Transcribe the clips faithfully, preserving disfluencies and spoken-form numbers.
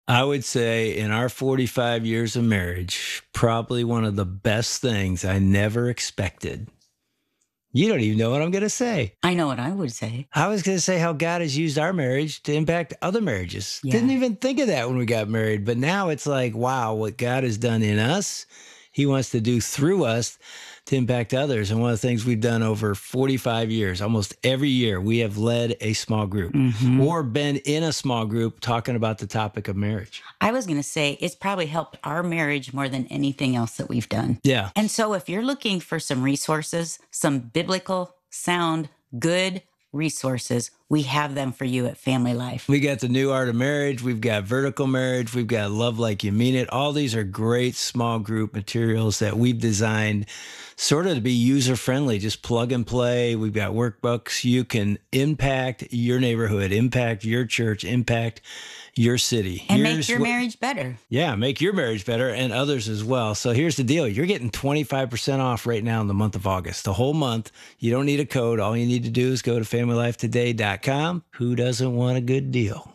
I would say in our forty-five years of marriage, probably one of the best things I never expected. You don't even know what I'm going to say. I know what I would say. I was going to say how God has used our marriage to impact other marriages. Yeah. Didn't even think of that when we got married. But now it's like, wow, what God has done in us, he wants to do through us to impact others. And one of the things we've done over forty-five years, almost every year, we have led a small group Mhm. or been in a small group talking about the topic of marriage. I was going to say it's probably helped our marriage more than anything else that we've done. Yeah. And so if you're looking for some resources, some biblical, sound, good resources, we have them for you at Family Life. We got the New Art of Marriage. We've got Vertical Marriage. We've got Love Like You Mean It. All these are great small group materials that we've designed sort of to be user-friendly, just plug and play. We've got workbooks. You can impact your neighborhood, impact your church, impact your city. And Here's make your what- marriage better. Yeah, make your marriage better and others as well. So here's the deal. You're getting twenty-five percent off right now in the month of August, the whole month. You don't need a code. All you need to do is go to family life today dot com. Who doesn't want a good deal?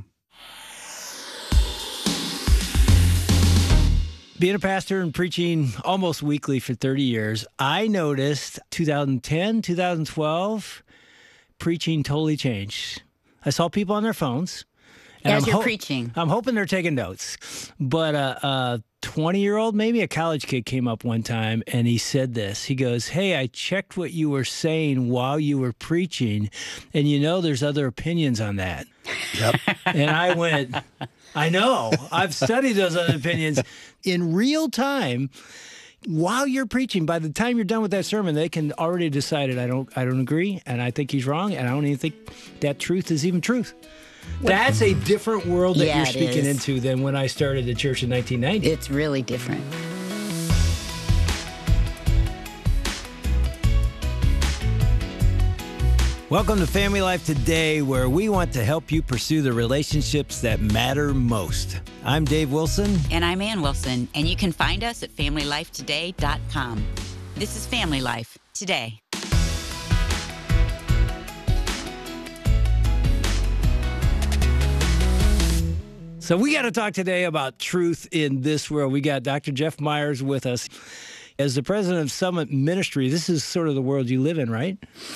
Being a pastor and preaching almost weekly for thirty years, I noticed twenty ten, twenty twelve, preaching totally changed. I saw people on their phones. and As I'm you're ho- preaching. I'm hoping they're taking notes. But uh, a twenty-year-old, maybe a college kid, came up one time and he said this. He goes, "Hey, I checked what you were saying while you were preaching, and you know there's other opinions on that." Yep. And I went, I know. I've studied those other opinions in real time. While you're preaching, by the time you're done with that sermon, they can already decide I don't I don't agree, and I think he's wrong, and I don't even think that truth is even truth. That's a different world that Yeah, you're it speaking is. into than when I started the church in nineteen ninety. It's really different. Welcome to Family Life Today, where we want to help you pursue the relationships that matter most. I'm Dave Wilson. And I'm Ann Wilson, and you can find us at family life today dot com. This is Family Life Today. So we got to talk today about truth in this world. We got Doctor Jeff Myers with us. As the president of Summit Ministry, this is sort of the world you live in, right?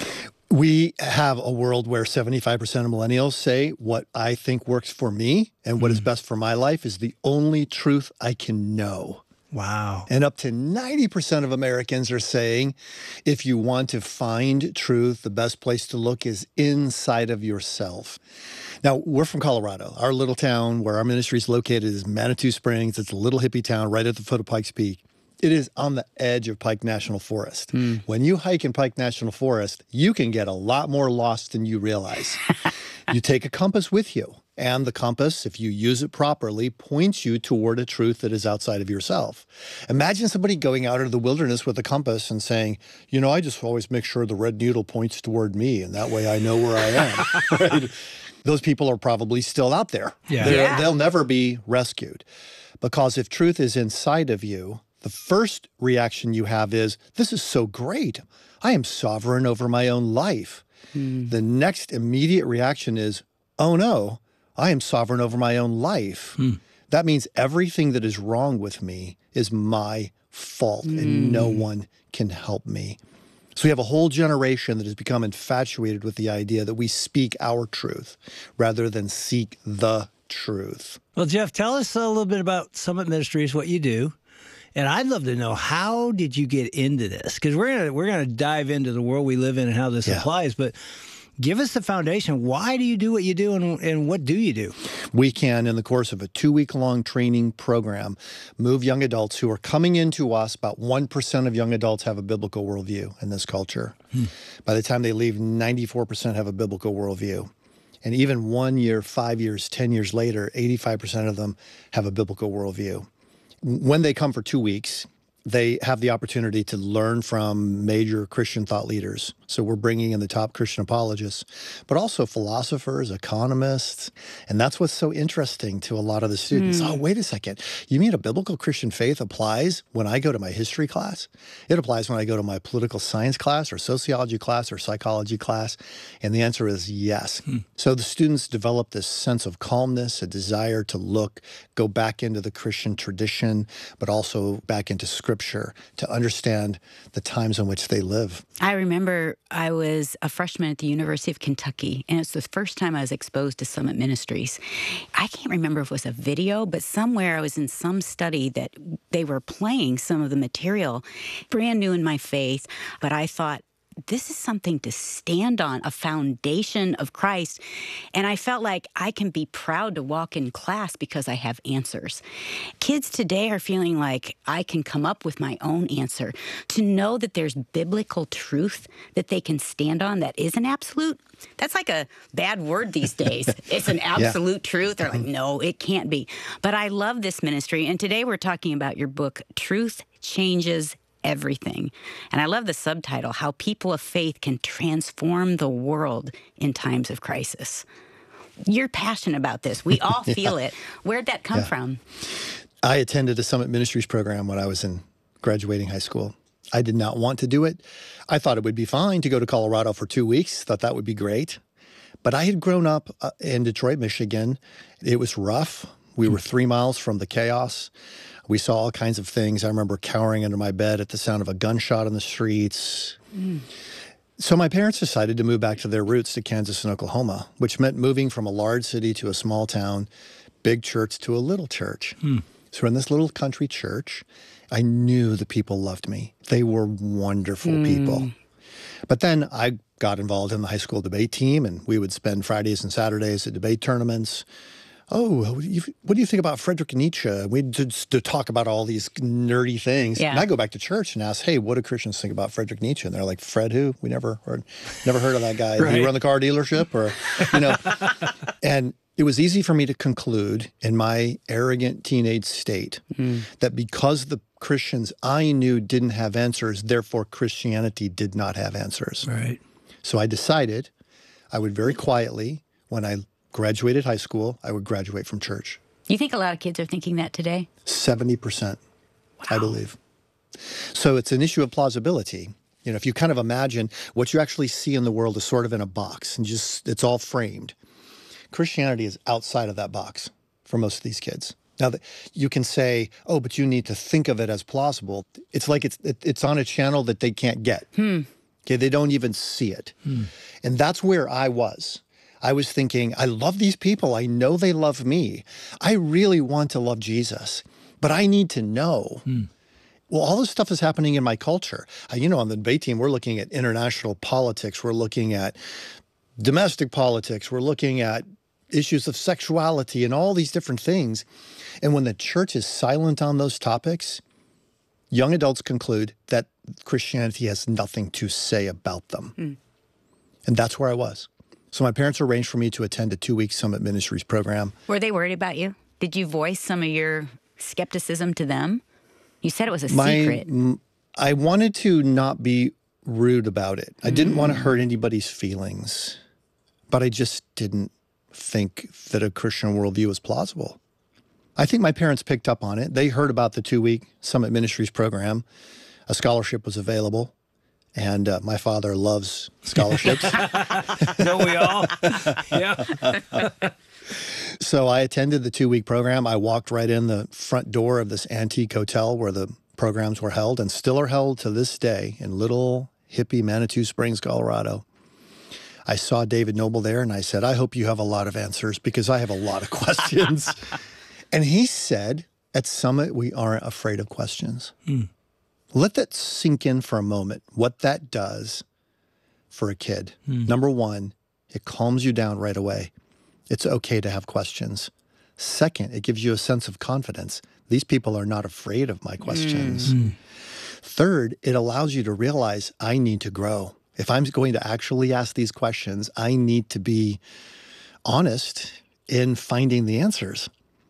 We have a world where seventy-five percent of millennials say what I think works for me and what is best for my life is the only truth I can know. Wow. And up to ninety percent of Americans are saying if you want to find truth, the best place to look is inside of yourself. Now, we're from Colorado. Our little town where our ministry is located is Manitou Springs. It's a little hippie town right at the foot of Pikes Peak. It is on the edge of Pike National Forest. When you hike in Pike National Forest, you can get a lot more lost than you realize. You take a compass with you, and the compass, if you use it properly, points you toward a truth that is outside of yourself. Imagine somebody going out into the wilderness with a compass and saying, you know, I just always make sure the red needle points toward me, and that way I know where I am. Right? Those people are probably still out there. Yeah. They're- Yeah. They'll never be rescued. Because if truth is inside of you, the first reaction you have is, this is so great. I am sovereign over my own life. The next immediate reaction is, oh no, I am sovereign over my own life. That means everything that is wrong with me is my fault and no one can help me. So we have a whole generation that has become infatuated with the idea that we speak our truth rather than seek the truth. Well, Jeff, tell us a little bit about Summit Ministries, what you do. And I'd love to know, how did you get into this? Because we're gonna we're gonna dive into the world we live in and how this Yeah. applies. But give us the foundation. Why do you do what you do, and, and what do you do? We can, in the course of a two-week-long training program, move young adults who are coming into us. About one percent of young adults have a biblical worldview in this culture. By the time they leave, ninety-four percent have a biblical worldview. And even one year, five years, ten years later, eighty-five percent of them have a biblical worldview. When they come for two weeks, they have the opportunity to learn from major Christian thought leaders. So we're bringing in the top Christian apologists, but also philosophers, economists. And that's what's so interesting to a lot of the students. Mm. Oh, wait a second. You mean a biblical Christian faith applies when I go to my history class? It applies when I go to my political science class or sociology class or psychology class. And the answer is yes. Mm. So the students develop this sense of calmness, a desire to look, go back into the Christian tradition, but also back into Scripture to understand the times in which they live. I remember I was a freshman at the University of Kentucky, and it's the first time I was exposed to Summit Ministries. I can't remember if it was a video, but somewhere I was in some study that they were playing some of the material. Brand new in my faith, but I thought, this is something to stand on, a foundation of Christ. And I felt like I can be proud to walk in class because I have answers. Kids today are feeling like I can come up with my own answer. To know that there's biblical truth that they can stand on that is an absolute, that's like a bad word these days. It's an absolute yeah. truth. They're like, no, it can't be. But I love this ministry. And today we're talking about your book, Truth Changes Everything. And I love the subtitle, How People of Faith Can Transform the World in Times of Crisis. You're passionate about this. We all feel yeah. it. Where'd that come yeah. from? I attended a Summit Ministries program when I was in graduating high school. I did not want to do it. I thought it would be fine to go to Colorado for two weeks, thought that would be great. But I had grown up uh, in Detroit, Michigan. It was rough. We were three miles from the chaos. We saw all kinds of things. I remember cowering under my bed at the sound of a gunshot on the streets. Mm. So my parents decided to move back to their roots to Kansas and Oklahoma, which meant moving from a large city to a small town, big church to a little church. Mm. So in this little country church, I knew the people loved me. They were wonderful mm. people. But then I got involved in the high school debate team, and we would spend Fridays and Saturdays at debate tournaments. Oh, what do you think about Friedrich Nietzsche? We'd just to talk about all these nerdy things. Yeah. And I go back to church and ask, hey, what do Christians think about Friedrich Nietzsche? And they're like, Fred who? We never heard, never heard of that guy. Right. Did he run the car dealership? Or, you know. And it was easy for me to conclude in my arrogant teenage state mm. that because the Christians I knew didn't have answers, therefore Christianity did not have answers. Right. So I decided I would very quietly, when I graduated high school, I would graduate from church. You think a lot of kids are thinking that today? seventy percent, wow. I believe. So it's an issue of plausibility. You know, if you kind of imagine what you actually see in the world is sort of in a box and just it's all framed. Christianity is outside of that box for most of these kids. Now, you can say, oh, but you need to think of it as plausible. It's like it's it's on a channel that they can't get. Hmm. Okay, they don't even see it. Hmm. And that's where I was. I was thinking, I love these people. I know they love me. I really want to love Jesus, but I need to know. Hmm. Well, all this stuff is happening in my culture. Uh, you know, on the debate team, we're looking at international politics. We're looking at domestic politics. We're looking at issues of sexuality and all these different things. And when the church is silent on those topics, young adults conclude that Christianity has nothing to say about them. Hmm. And that's where I was. So my parents arranged for me to attend a two-week Summit Ministries program. Were they worried about you? Did you voice some of your skepticism to them? You said it was a my, secret. M- I wanted to not be rude about it. I mm. didn't want to hurt anybody's feelings, but I just didn't think that a Christian worldview was plausible. I think my parents picked up on it. They heard about the two-week Summit Ministries program. A scholarship was available. And uh, my father loves scholarships. Don't we all? Yeah. So I attended the two-week program. I walked right in the front door of this antique hotel where the programs were held and still are held to this day in little hippie Manitou Springs, Colorado. I saw David Noble there, and I said, I hope you have a lot of answers because I have a lot of questions. And he said, at Summit, we aren't afraid of questions. Mm. Let that sink in for a moment, what that does for a kid. Hmm. Number one, it calms you down right away. It's okay to have questions. Second, it gives you a sense of confidence. These people are not afraid of my questions. Hmm. Third, it allows you to realize I need to grow. If I'm going to actually ask these questions, I need to be honest in finding the answers.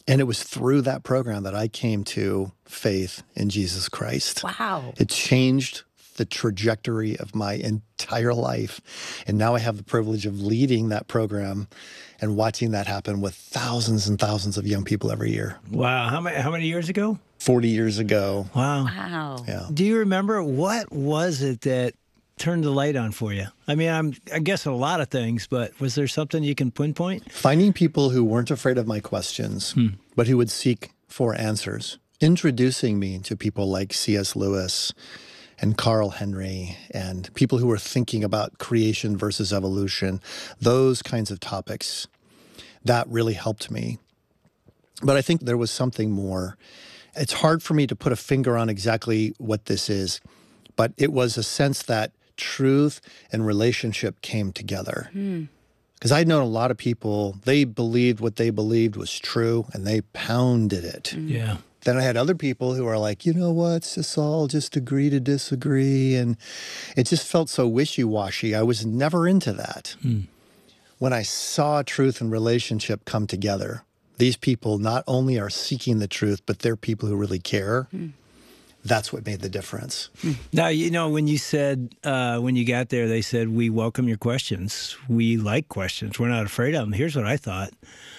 And it was through that program that I came to faith in Jesus Christ. Wow. It changed the trajectory of my entire life. And now I have the privilege of leading that program and watching that happen with thousands and thousands of young people every year. Wow. How many, how many years ago? forty years ago. Wow. Wow. Yeah. Do you remember what was it that turned the light on for you? I mean, I'm I guess a lot of things, but was there something you can pinpoint? Finding people who weren't afraid of my questions, hmm. but who would seek for answers. Introducing me to people like C S Lewis and Carl Henry and people who were thinking about creation versus evolution, those kinds of topics, that really helped me. But I think there was something more. It's hard for me to put a finger on exactly what this is, but it was a sense that truth and relationship came together. Because I'd known a lot of people, they believed what they believed was true, and they pounded it. Mm. Yeah. Then I had other people who are like, you know what, it's just all just agree to disagree. And it just felt so wishy-washy. I was never into that. Mm. When I saw truth and relationship come together, these people not only are seeking the truth, but they're people who really care. Mm. That's what made the difference. Mm. Now, you know, when you said, uh, when you got there, they said, we welcome your questions. We like questions. We're not afraid of them. Here's what I thought.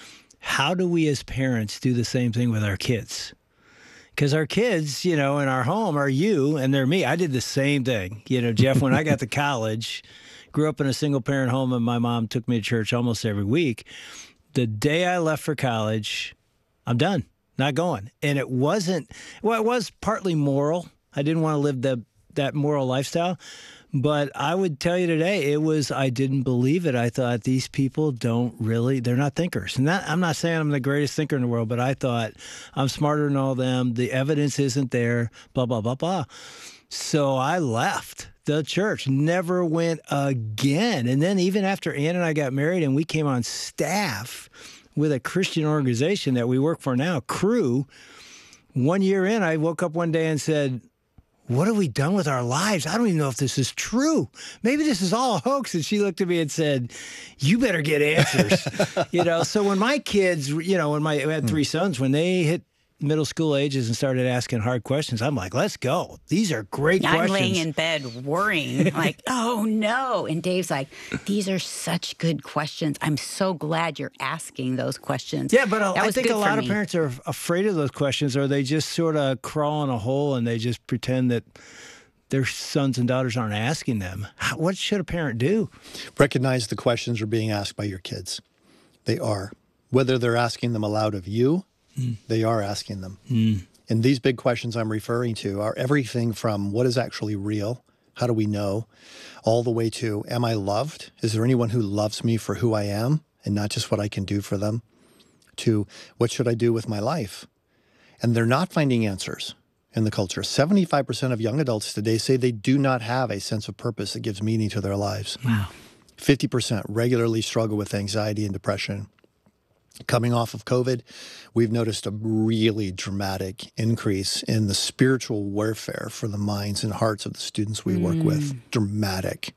How do we as parents do the same thing with our kids? Because our kids, you know, in our home are you and they're me. I did the same thing. You know, Jeff, when I got to college, grew up in a single parent home and my mom took me to church almost every week. The day I left for college, I'm done, not going. And it wasn't, well, it was partly moral. I didn't want to live the, that moral lifestyle. But I would tell you today, it was, I didn't believe it. I thought these people don't really, they're not thinkers. And that, I'm not saying I'm the greatest thinker in the world, but I thought I'm smarter than all them. The evidence isn't there, blah, blah, blah, blah. So I left the church, never went again. And then even after Ann and I got married and we came on staff with a Christian organization that we work for now, Cru, one year in, I woke up one day and said, what have we done with our lives? I don't even know if this is true. Maybe this is all a hoax. And she looked at me and said, you better get answers. You know, so when my kids, you know, when my, I had three sons, when they hit middle school ages and started asking hard questions, I'm like, let's go. These are great I'm questions. I'm laying in bed worrying, like, oh no. And Dave's like, these are such good questions. I'm so glad you're asking those questions. Yeah, but that I was think good a lot for of me. parents are afraid of those questions, or they just sort of crawl in a hole and they just pretend that their sons and daughters aren't asking them. How, what should a parent do? Recognize the questions are being asked by your kids. They are. Whether they're asking them aloud of you, mm. they are asking them. Mm. And these big questions I'm referring to are everything from what is actually real, how do we know, all the way to, am I loved? Is there anyone who loves me for who I am and not just what I can do for them? To, what should I do with my life? And they're not finding answers in the culture. seventy-five percent of young adults today say they do not have a sense of purpose that gives meaning to their lives. Wow. fifty percent regularly struggle with anxiety and depression. Coming off of COVID, we've noticed a really dramatic increase in the spiritual warfare for the minds and hearts of the students we mm. work with. Dramatic.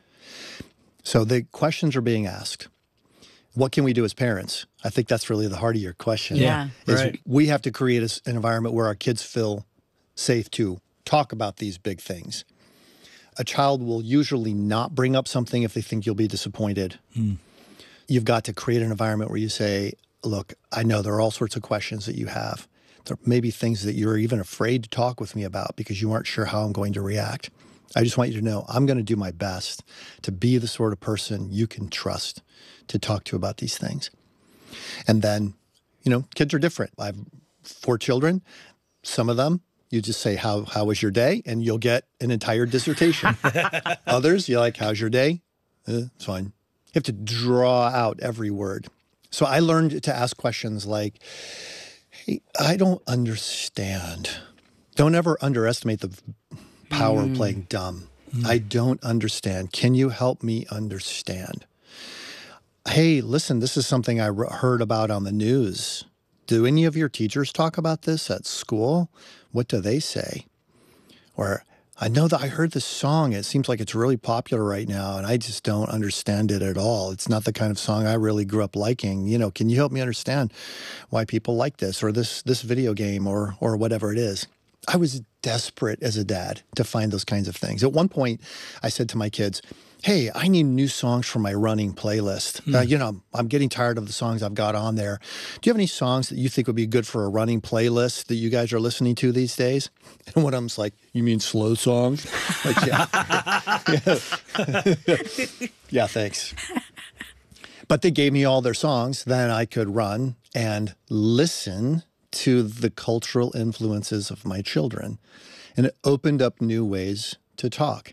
So the questions are being asked. What can we do as parents? I think that's really the heart of your question. Yeah. Is right. We have to create a, an environment where our kids feel safe to talk about these big things. A child will usually not bring up something if they think you'll be disappointed. Mm. You've got to create an environment where you say, look, I know there are all sorts of questions that you have. There may be things that you're even afraid to talk with me about because you aren't sure how I'm going to react. I just want you to know I'm going to do my best to be the sort of person you can trust to talk to about these things. And then, you know, kids are different. I have four children. Some of them, you just say, how how was your day? And you'll get an entire dissertation. Others, you're like, how's your day? Eh, it's fine. You have to draw out every word. So I learned to ask questions like, hey, I don't understand. Don't ever underestimate the power mm. of playing dumb. Mm. I don't understand. Can you help me understand? Hey, listen, this is something I heard about on the news. Do any of your teachers talk about this at school? What do they say? Or I know that I heard this song. It seems like it's really popular right now, and I just don't understand it at all. It's not the kind of song I really grew up liking. You know, can you help me understand why people like this or this this video game or or whatever it is? I was desperate as a dad to find those kinds of things. At one point, I said to my kids, hey, I need new songs for my running playlist. Hmm. Uh, you know, I'm getting tired of the songs I've got on there. Do you have any songs that you think would be good for a running playlist that you guys are listening to these days? And one of them's like, you mean slow songs? Like, yeah. Yeah, thanks. But they gave me all their songs. Then I could run and listen to the cultural influences of my children. And it opened up new ways to talk.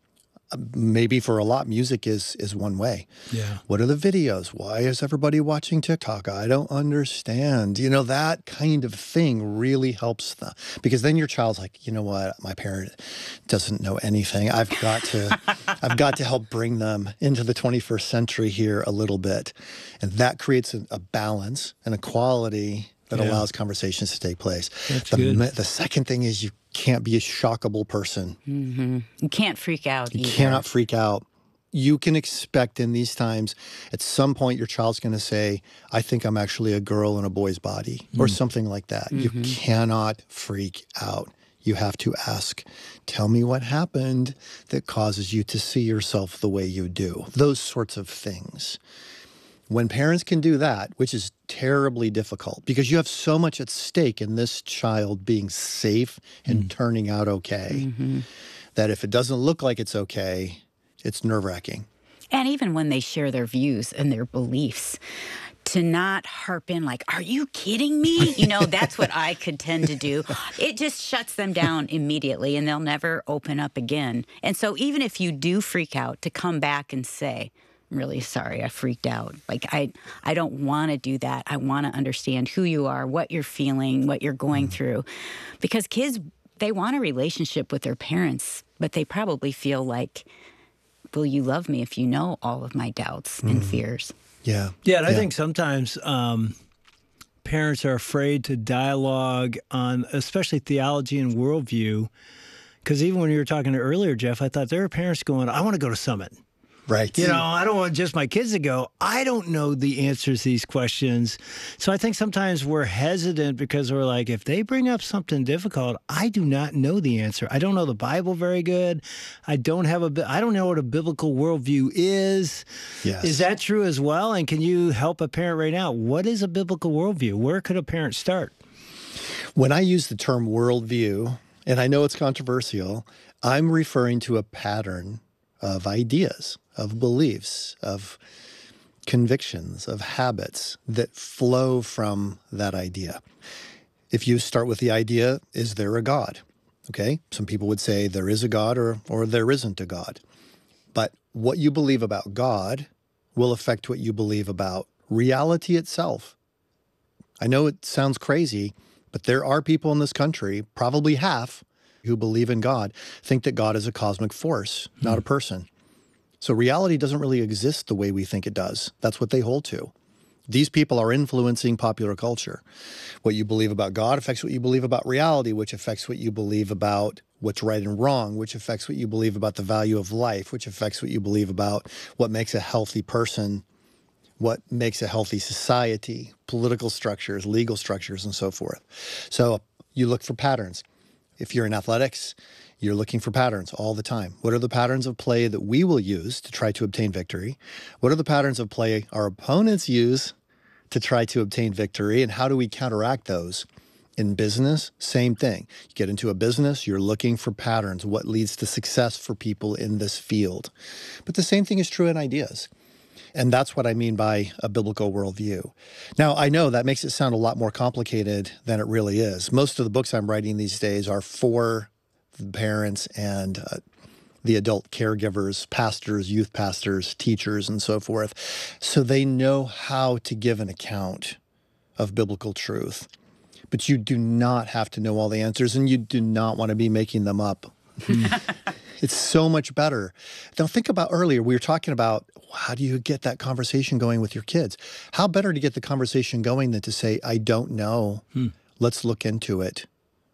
Maybe for a lot, music is is one way. Yeah. What are the videos? Why is everybody watching TikTok? I don't understand. You know, that kind of thing really helps them. Because then your child's like, you know what? My parent doesn't know anything. I've got to I've got to help bring them into the twenty-first century here a little bit. And that creates a, a balance and a quality that yeah. allows conversations to take place. That's the, good. The second thing is you can't be a shockable person. Mm-hmm. You can't freak out You either. cannot freak out. You can expect in these times, at some point, your child's going to say, I think I'm actually a girl in a boy's body, mm. or something like that. Mm-hmm. You cannot freak out. You have to ask, tell me what happened that causes you to see yourself the way you do. Those sorts of things. When parents can do that, which is terribly difficult because you have so much at stake in this child being safe and mm. turning out okay, mm-hmm. that if it doesn't look like it's okay, it's nerve-wracking. And even when they share their views and their beliefs, to not harp in like, are you kidding me? You know, that's what I could tend to do. It just shuts them down immediately and they'll never open up again. And so even if you do freak out, to come back and say, I'm really sorry, I freaked out. Like, I, I don't want to do that. I want to understand who you are, what you're feeling, what you're going mm. through. Because kids, they want a relationship with their parents, but they probably feel like, will you love me if you know all of my doubts mm. and fears? Yeah. Yeah, and I yeah. think sometimes um, parents are afraid to dialogue on, especially theology and worldview. Because even when you were talking earlier, Jeff, I thought there are parents going, I want to go to Summit. Right. You know, I don't want just my kids to go, I don't know the answers to these questions. So I think sometimes we're hesitant because we're like, if they bring up something difficult, I do not know the answer. I don't know the Bible very good. I don't have a, I don't know what a biblical worldview is. Yes. Is that true as well? And can you help a parent right now? What is a biblical worldview? Where could a parent start? When I use the term worldview, and I know it's controversial, I'm referring to a pattern of ideas, of beliefs, of convictions, of habits that flow from that idea. If you start with the idea, is there a God? Okay, some people would say there is a God or, or there isn't a God. But what you believe about God will affect what you believe about reality itself. I know it sounds crazy, but there are people in this country, probably half, who believe in God, think that God is a cosmic force, mm-hmm. not a person. So reality doesn't really exist the way we think it does. That's what they hold to. These people are influencing popular culture. What you believe about God affects what you believe about reality, which affects what you believe about what's right and wrong, which affects what you believe about the value of life, which affects what you believe about what makes a healthy person, what makes a healthy society, political structures, legal structures, and so forth. So you look for patterns. If you're in athletics, you're looking for patterns all the time. What are the patterns of play that we will use to try to obtain victory? What are the patterns of play our opponents use to try to obtain victory? And how do we counteract those? In business, same thing. You get into a business, you're looking for patterns, what leads to success for people in this field. But the same thing is true in ideas. And that's what I mean by a biblical worldview. Now, I know that makes it sound a lot more complicated than it really is. Most of the books I'm writing these days are for the parents and uh, the adult caregivers, pastors, youth pastors, teachers, and so forth, so they know how to give an account of biblical truth. But you do not have to know all the answers, and you do not want to be making them up. It's so much better. Now, think about earlier, we were talking about how do you get that conversation going with your kids? How better to get the conversation going than to say, I don't know. Hmm. Let's look into it.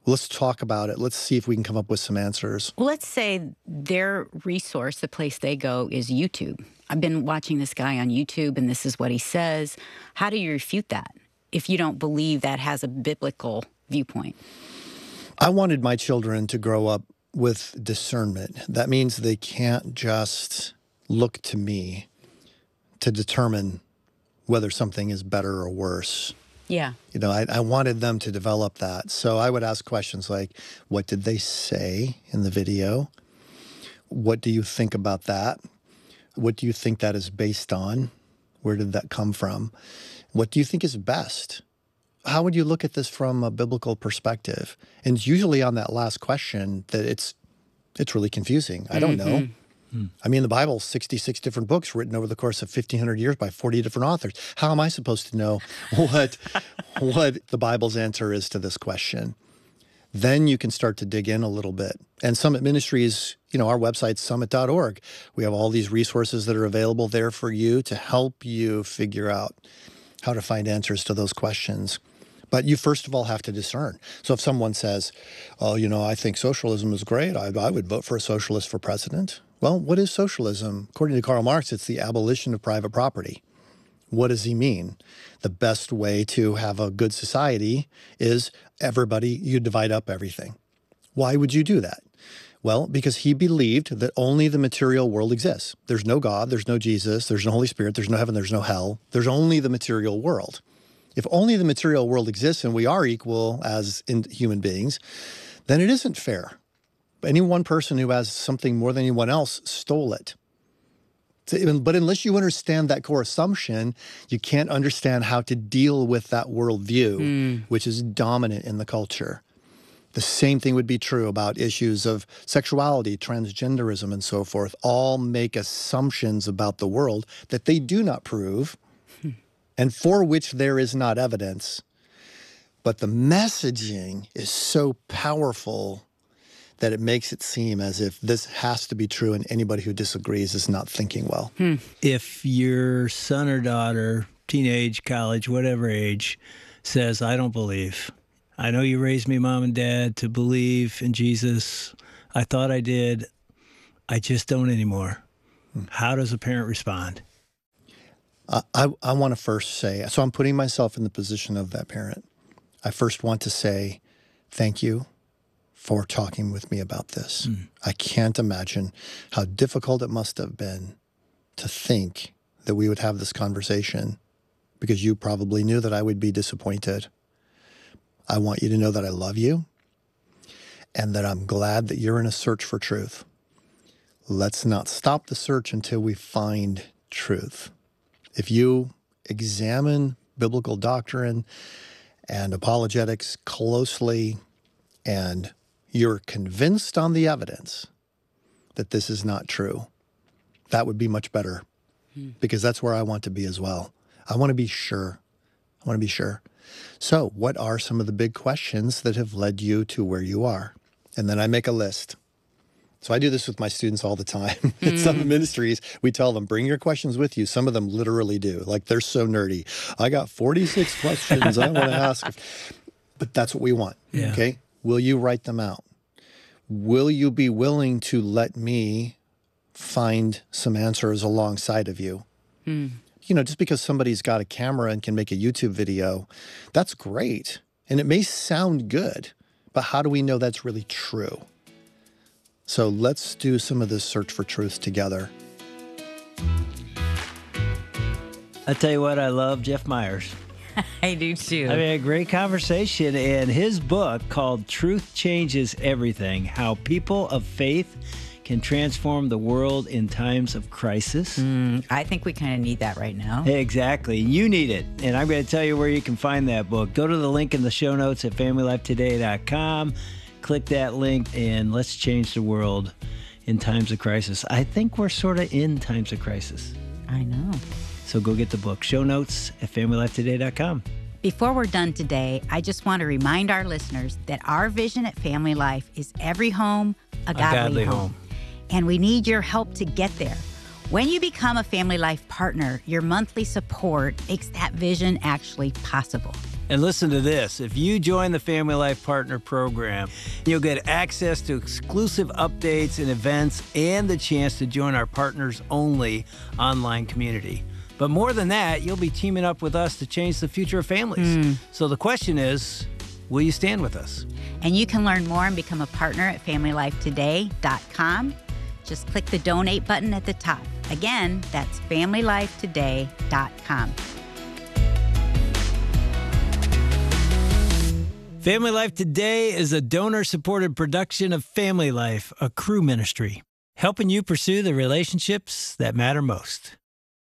Let's talk about it. Let's see if we can come up with some answers. Well, let's say their resource, the place they go, is YouTube. I've been watching this guy on YouTube, and this is what he says. How do you refute that if you don't believe that has a biblical viewpoint? I wanted my children to grow up with discernment. That means they can't just look to me to determine whether something is better or worse. Yeah. You know, I, I wanted them to develop that. So I would ask questions like, what did they say in the video? What do you think about that? What do you think that is based on? Where did that come from? What do you think is best? How would you look at this from a biblical perspective? And it's usually on that last question that it's it's really confusing. I don't know. Mm. I mean, the Bible, sixty-six different books written over the course of fifteen hundred years by forty different authors. How am I supposed to know what, what the Bible's answer is to this question? Then you can start to dig in a little bit. And Summit Ministries, you know, our website's summit dot org. We have all these resources that are available there for you to help you figure out how to find answers to those questions. But you first of all have to discern. So if someone says, oh, you know, I think socialism is great, I, I would vote for a socialist for president. Well, what is socialism? According to Karl Marx, it's the abolition of private property. What does he mean? The best way to have a good society is everybody, you divide up everything. Why would you do that? Well, because he believed that only the material world exists. There's no God, there's no Jesus, there's no Holy Spirit, there's no heaven, there's no hell. There's only the material world. If only the material world exists and we are equal as in human beings, then it isn't fair. Any one person who has something more than anyone else stole it. But unless you understand that core assumption, you can't understand how to deal with that worldview, mm. which is dominant in the culture. The same thing would be true about issues of sexuality, transgenderism, and so forth. All make assumptions about the world that they do not prove, hmm. and for which there is not evidence. But the messaging is so powerful that it makes it seem as if this has to be true, and anybody who disagrees is not thinking well. Hmm. If your son or daughter, teenage, college, whatever age, says, I don't believe. I know you raised me, mom and dad, to believe in Jesus. I thought I did. I just don't anymore. Hmm. How does a parent respond? Uh, I, I want to first say, so I'm putting myself in the position of that parent. I first want to say, thank you for talking with me about this. Mm. I can't imagine how difficult it must have been to think that we would have this conversation because you probably knew that I would be disappointed. I want you to know that I love you and that I'm glad that you're in a search for truth. Let's not stop the search until we find truth. If you examine biblical doctrine and apologetics closely and you're convinced on the evidence that this is not true, that would be much better hmm. because that's where I want to be as well. I want to be sure. I want to be sure. So what are some of the big questions that have led you to where you are? And then I make a list. So I do this with my students all the time. Mm. In some ministries, we tell them, bring your questions with you. Some of them literally do. Like, they're so nerdy. I got forty-six questions I want to ask. But that's what we want, yeah. Okay? Will you write them out? Will you be willing to let me find some answers alongside of you? Mm. You know, just because somebody's got a camera and can make a YouTube video, that's great. And it may sound good, but how do we know that's really true? So let's do some of this search for truth together. I tell you what, I love Jeff Myers. I do too. I mean, a great conversation. And his book called Truth Changes Everything, How People of Faith Can Transform the World in Times of Crisis. Mm, I think we kind of need that right now. Exactly. You need it. And I'm going to tell you where you can find that book. Go to the link in the show notes at family life today dot com. Click that link and let's change the world in times of crisis. I think we're sort of in times of crisis. I know. So go get the book. Show notes at family life today dot com. Before we're done today, I just want to remind our listeners that our vision at Family Life is every home, a godly, a godly home. home. And we need your help to get there. When you become a Family Life partner, your monthly support makes that vision actually possible. And listen to this. If you join the Family Life Partner Program, you'll get access to exclusive updates and events and the chance to join our partners-only online community. But more than that, you'll be teaming up with us to change the future of families. Mm. So the question is, will you stand with us? And you can learn more and become a partner at family life today dot com. Just click the donate button at the top. Again, that's family life today dot com. Family Life Today is a donor-supported production of Family Life, a Cru ministry, helping you pursue the relationships that matter most.